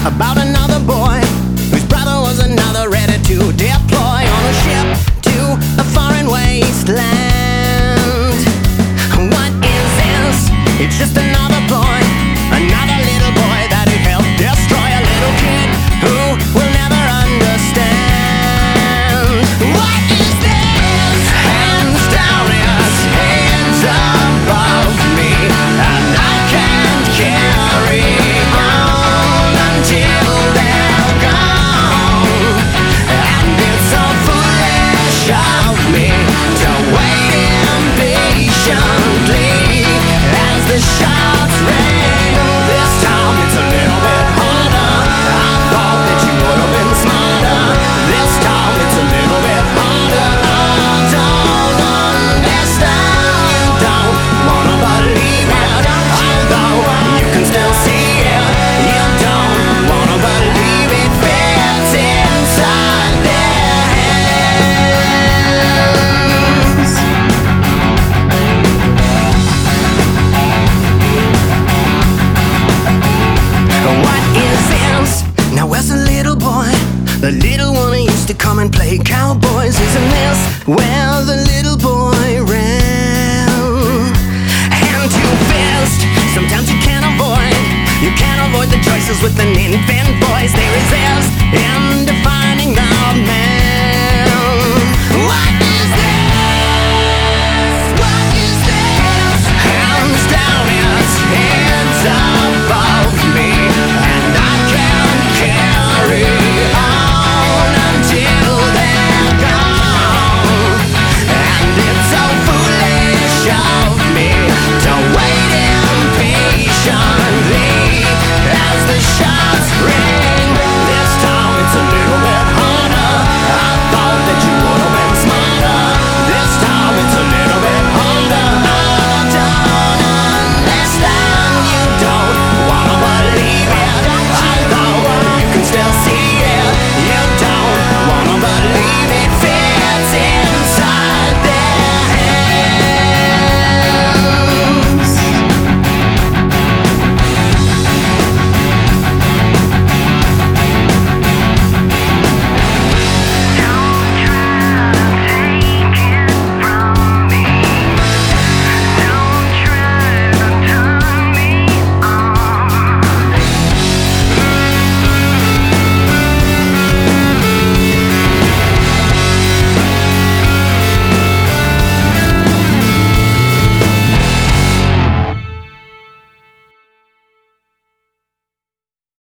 about another boy whose brother was another, ready to deploy on a ship to a foreign wasteland. What is this? It's just another boy, another little boy that he helped destroy, a little kid who will never understand. What is this? Hands down his heads above me, and I can't carry on until they're gone. And it's so foolish of me to wait impatiently as the shots ring. This time it's a little bit harder. I thought that you would have been smarter. This time it's a little bit harder. I don't understand. You don't wanna believe it, although you can still see it. You don't wanna believe it fits inside their heads. What is this? Now where's the little boy? The little one who used to come and play cowboys. Isn't this where the little boy ran? Hand to fist, sometimes you can't avoid the choices with an infant voice. They resist in